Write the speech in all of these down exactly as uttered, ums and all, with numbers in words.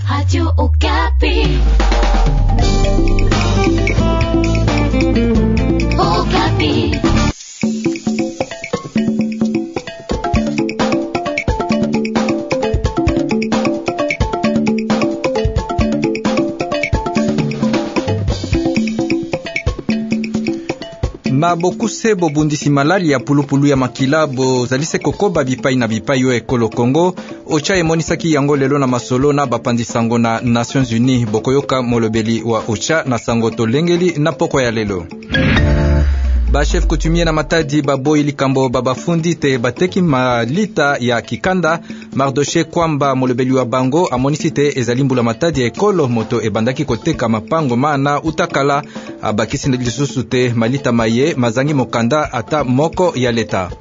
Radio Okapi. Okapi. Na bokuse bobundisi malali ya pulupulu ya makila bozalise kokoba bipai na bipai yo ekolo Kongo. Ocha emonisaki yango lelo na masolo na bapandi sango na Nations Unies. Bokoyoka molobeli wa Ocha na sango tolengeli na poko ya lelo. Ba chef coutumier na Matadi baboyi likambo babafundi te bateki malita ya kikanda. Mardoche kwamba molobeli wa bango amonisi te ezalimbula Matadi ya ekolo moto ebandaki koteka mapango mana utakala abakisi lisusu te malita maye mazangi mokanda ata moko ya leta.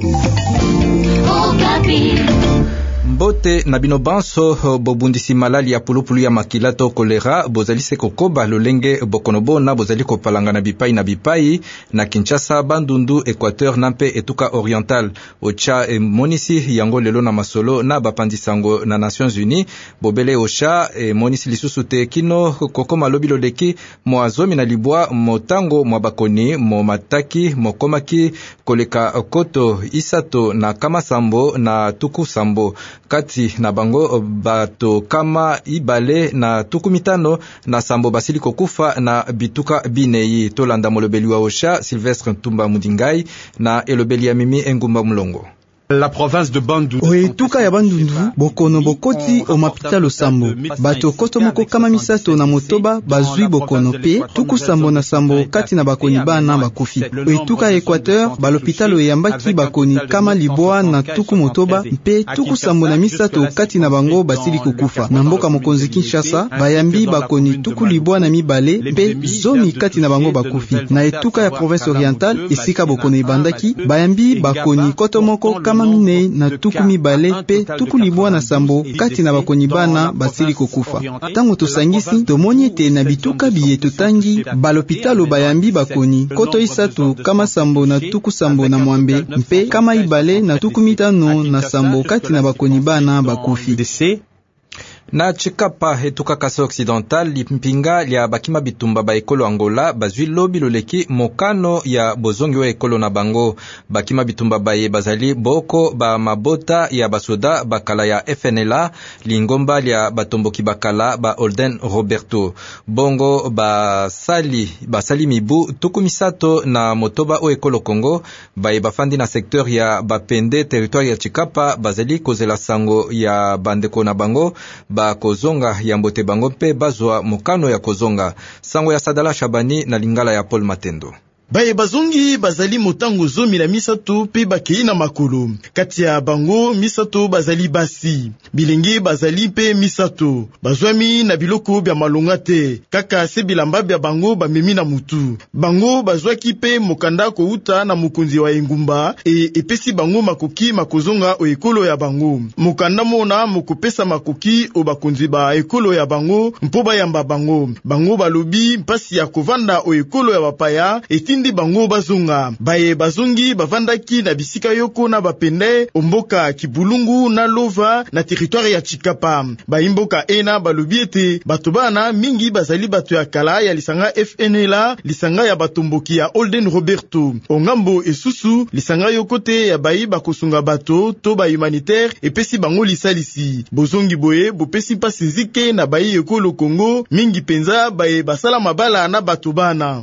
Mbote na bino banso bobundisi malali ya pulupulu ya makila to kolera bozalise kokoba lolenge bokonobo na bozali kopalanga na bipai na bipai na Kinshasa, Bandundu, Equateur na mpe etuka oriental. Ocha emonisi yango lelo na masolo na bapandi sango na Nations Unies. Bobele Ocha emonisi lisusu te kino kokoma lobi loleki mo azomi na libwa motango mwa bakoni mo mataki mokomaki koleka koto isato na kama sambo na tuku sambo. Kati na bango bato kama ibale na tuku mitano na sambo basili kokufa na bituka bineyi. Tolanda molobeli wa Osha Sylvestre Ntumba Mudingai na elobeli ya Mimi Engumba Mulongo. La province de Bandundu oetuka ya Bandundu bokono bokoti o mapitalo sambo bato koto moko kama misato na motoba bazui bokono pe tuku sambo na sambo kati na bakoni bana bakufi. Oetuka ya Equateur balopitalo yambaki bakoni kama libwa na tuku motoba pe tuku sambo na misato kati na bango basili kukufa. Na mboka mokonzi Kinshasa bayambi bakoni tuku libwa na mibale pe zomi kati na bango bakufi. Na etuka ya province orientale esika bokono ibandaki bayambi bakoni koto moko kama mine na tuku mibale pe tuku libwa na sambo kati na bakoni bana basili kokufa. Tango tosangisi tomoni ete na bituka biye totangi balopitalo bayambi bakoni koto isatu kama sambo na tuku sambo na mwambe mpe kama ibale na tuku mitano na sambo kati na bakoni bana bakufi. Na Chikapa etuka Kasa Occidental limpinga lia bakima bitumba ba ekolo Angola bazwi lobi loleki mokano ya bozongi wa ekolo na bango. Bakima bitumba baye bazali boko ba mabota ya basoda bakala ya F N L A lingomba lia batomboki bakala ba Olden Roberto bongo basali basali mibu tukumisato na motoba o ekolo Kongo baye bafandi na sekteur ya bapende territoire ya Chikapa bazali kozela sango ya bandeko na bango ba kozonga ya mbote bango mpe bazwa mokano ya kozonga sango ya Sadala Shabani na Lingala ya Paul Matendo. Baye bazongi bazali motango zomi na misato pe bakei na makolo. Kati ya bango misato bazali basi. Bilengi bazali pe misato. Bazwami na biloko bya malonga te. Kaka se bilamba bya bango bamemi na mutu. Bango bazwaki pe mokanda ko uta na mukonzi wa engumba e epesi bango makoki makozonga o ekolo ya bango. Mokanda mona mokopesa makoki o bakonzi ba ekolo ya bango mpo bayamba bango. Bango balobi mpasi ya kovanda o ekolo ya bapaya eti ndi bango bazonga. Baye bazongi bavandaki na bisika yoko na bapende omboka Kibulungu na Lova na territoire ya Chikapa. Baimboka ena balobi ete bato bana mingi bazali bato ya kala ya lisanga F N L A lisanga ya batomboki ya Olden Roberto. Ongambo esusu lisanga yoko te ya bayi bakosunga bato to ba humanitaire epesi bango lisalisi. Bozongi boye bopesi pasi nzike na bayi ekolo Kongo mingi penza baye basala mabala na bato bana.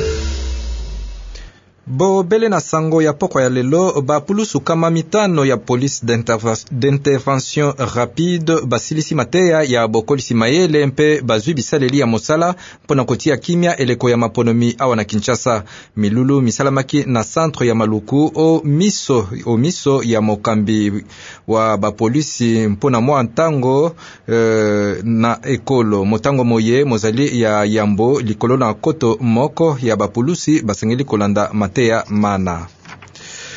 Bo bele na sango ya poko ya lelo ba pulusu kama mitano ya police d'intervention rapide basilisi mateya ya bokolisi mayele mpe bazwi bisaleli ya mosala mpona kotia kimia eleko ya maponomi awa na Kinshasa. Milulu misalamaki na centre ya Maluku o miso o miso ya mokambi wa ba polisi mpona mwa ntango e, na ekolo motango moye mozali ya yambo likolo na koto moko ya ba pulusi basengeli kolanda mateya mana.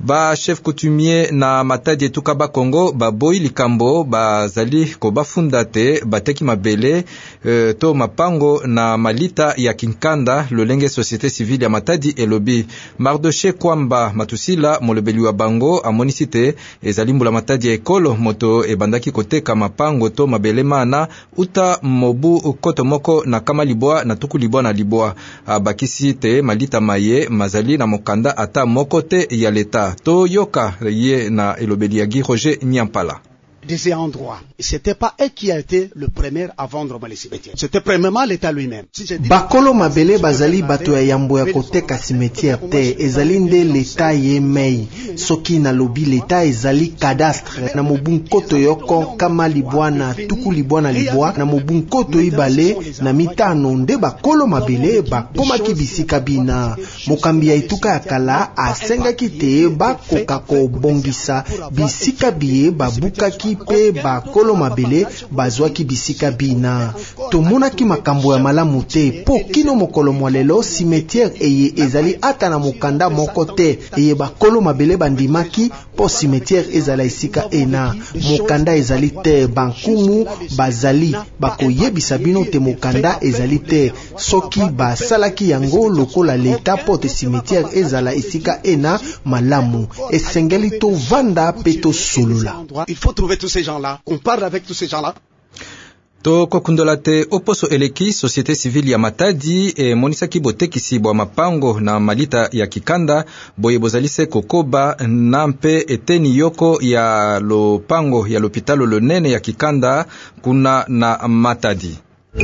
Ba chef coutumier na Matadi etuka ba Kongo ba boyi likambo bazali ko bafunda te bateki mabele e, to mapango na malita ya kinkanda lolenge société civile ya Matadi elobi Mardoche Kwamba Matusila molobeli wa bango amonisi te ezali mbula Matadi ekolo moto ebandaki koteka mapango to mabele mana uta mobu koto moko na kama libwa na tuku libwa na libwa abakisi te malita maye mazali na mokanda ata moko te ya leta to yoka ye na elobeli ya Guy Roger Nyampala. De ces endroits. C'était pas eux qui a été le premier à vendre les cimetières. C'était premièrement l'État lui-même. Si Bakolo mabele bazali bato ya yambo ya koteka cimetière te ezali nde l'État ye mei. Soki na lobi l'État ezali cadastre na mobunkoto yoko kama libwa na tuku libwa na libwa na mobunkoto ibale na mitano nde bakolo mabele bakoma kibisika bina. Mokambi ya ituka ya kala asenga kite bakoka ko bongisa bisika biye babuka ki pe ba kolo mabele bazwaki bisika bina tomonaki makambo ya malamu te po kino mokolo mwalelo cimetière eye ezali ata na mokanda moko te eye ba kolo mabele bandimaki po cimetière ezala esika ena mokanda ezali te bankumu bazali bakoyebisa bino te mokanda ezali te soki basalaki yango lokola leta po te cimetière ezala esika ena malamu esengeli to vanda peto solula. Il faut trouver tous ces gens-là, on parle avec tous ces gens-là. To kokundola te oposo eleki société civile ya Matadi e monisaki botekisi bwa mapango na malita ya kikanda boye bozalise kokoba na mpe eteni yoko ya lopango ya lopitalo lonene ya kikanda kuna na Matadi.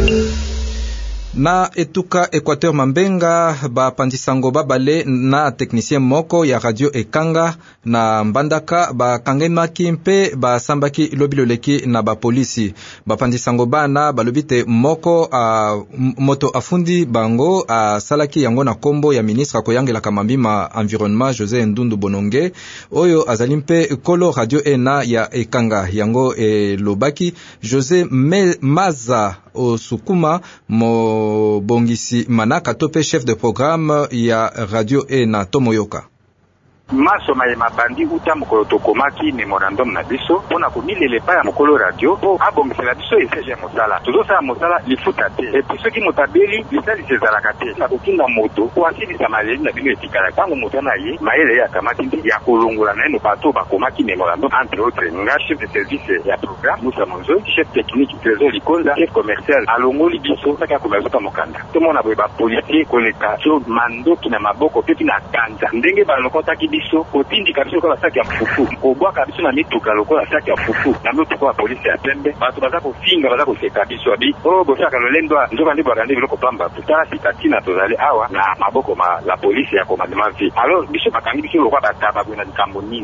Na etuka Equateur Mambenga ba pandisango babale na technicien moko ya radio Ekanga na Mbandaka ba kangemaki mpe ba sambaki lobiloleki na ba polisi ba pandisango bana balobite moko a moto afundi bango a salaki yango na kombo ya ministre koyangela kamambima environnement José Ndundu Bononge oyo azalimpe kolo radio ena ya Ekanga yango e lobaki José Me Maza Osukuma mo bongisi manaka tope chef de programme ya radio e na Tomoyoka. Masoma ya mabandi uta mokolo tokomaki memorandum na biso pona komilele pa ya mokolo radio po abongisela biso eseje mosala tozosala mosala lifuta te epi soki motabeli lisali sezalaka te na kokinga moto po asilisa maleli na bino etikala ntango moto na ye mayele ya kamati ndi ya kolongola na ye no bato bakomaki memorandum entre autres nga chef de service ya programme Moussa Monzo chef technique trésor Likonza chef commercial alongoli biso saka komezoka mokanda tomona boye bapolisier koleka so mandoki na maboko pe na kanza ndenge balokotaki so otindi kabisa kwa saki ya fufu obwa kabisa na mituka lokola saki ya fufu na mtu kwa polisi ya pembe batu baza kufinga baza kuseka biso abi oh bosaka lolendwa njoka ndi bakande biloko pamba tutala sikatina tozali awa na maboko ma la polisi ya commandement vi alors biso bakangi biso lokwa bataba kuna likambo nini.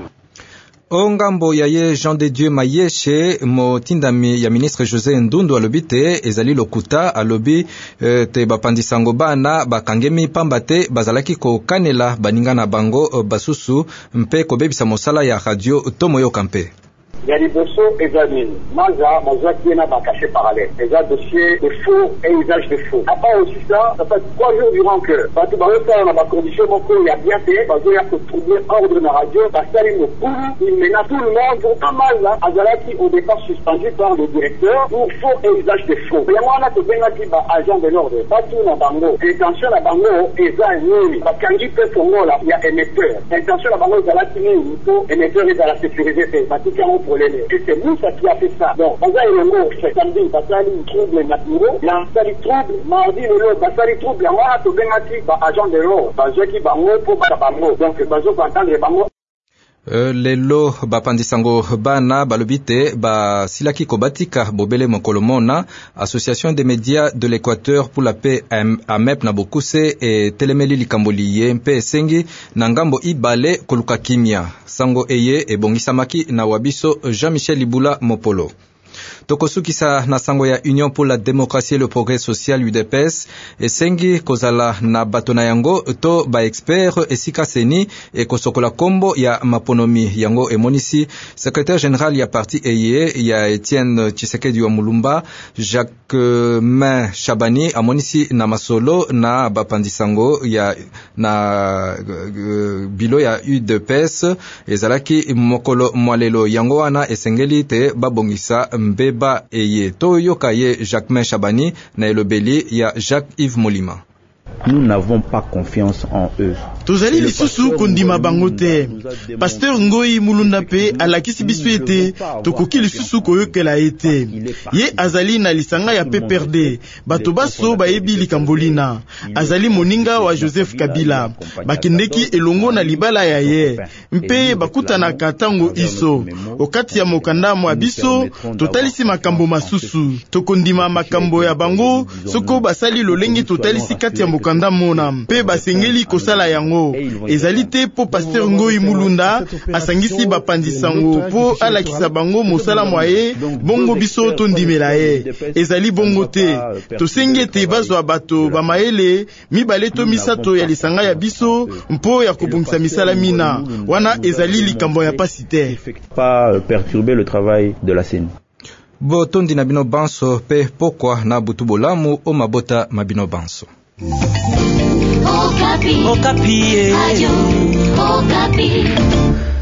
Ongambo ya ye Jean de Dieu Mayeshe motindami ya ministre José Ndundu alobite ezali lokuta alobi e, te bapandisango bana bakangemi pambate bazalaki ko kanela baninga na bango basusu mpe kobebisa mosala ya radio Tomoyoka mpe. Il y a des dossiers examinés. Maza, Maza qui est là, caché parallèle. Les dossiers de faux et usage de faux. À part aussi ça, ça fait trois jours durant que, parce que dans le temps, dans ma condition, mon cours, il y a bien fait, parce qu'il y a que trouver ordre dans la radio, parce qu'il me coule, il menace tout le monde. Pour pas mal, là, Azala qui, au départ, suspendu par le directeur, pour faux et usage de faux. Et moi, là, que bien là, qui va agent de l'ordre, pas tout dans Bango. L'intention à Bango, et ça, il va candidater peu Congo, là, il y a émetteur. L'intention à Bango, Azala qui, il faut émetteur, il va la sécuriser, parce qu'il y a un problème. Et c'est nous ça qui a fait ça. Donc, on a eu le mot, c'est samedi, parce qu'il y a eu trouble naturel, il y a un trouble, mardi, le lot, parce qu'il y a eu trouble, il y a un trouble, agent de l'eau, parce qu'il y a eu pour Bango. Donc, parce qu'on va entendre Bango. Uh, lelo bapandisango bana balobite ba silaki kobatika bobele mokolomona association des médias de l'Équateur pour la paix A M E P na bokuse e telemeli likamboliye mpe sengi na ngambo ibale koluka kimia sango eye ebongisamaki na wabiso Jean-Michel Libula Mopolo. tokosukisa na sango ya Union pour la démocratie et le progrès social U D P S esengi kozala na bato na yango to ba expert esika seni e kosokola kombo ya maponomi yango emonisi secrétaire général ya parti eye ya Etienne Tshisekedi wa Mulumba Jacques Chabani amonisi na masolo na bapandisango ya na uh, bilo ya U D P S ezalaki mokolo mwalelo yango wana esengeli te babongisa mbeba eye to yoka ye Jacques Chabani na elobeli ya Jacques-Yves Molima. Nous n'avons pas confiance en eux. Tozali lisusu kondima bango te. Pasteur Ngoi Mulunda pe alakisi biso ete tokoki lisusu koyokela ete. Ye azali na lisanga ya P P R D. Bato baso bayebi likambolina. Azali moninga wa Joseph Kabila. Bakindeki elongo na libala ya ye. Mpe bakutana katango iso. Okati ya mokanda mwa biso totalisi makambo masusu. Tokondima makambo ya bango soko basali lolengi totalisi kati ya mokanda mona. Mpe basengeli kosala yango. Ezali te po Pasteur Ngoi Mulunda asangisi bapandisango po alakisa bango mosala mwaye bongo biso tondimela ye. Ezali bongo te. Tosengi ete bazwa bato bamaele mibale to misato ya lisanga ya biso mpo ya kobongisa misala mina. Wana ezali likambo ya pasi te. Pas perturber le travail de la scène. Botondi na bino banso pe pokwa na butu bolamu o mabota mabino banso. Okapi. Okapi. Radio Okapi.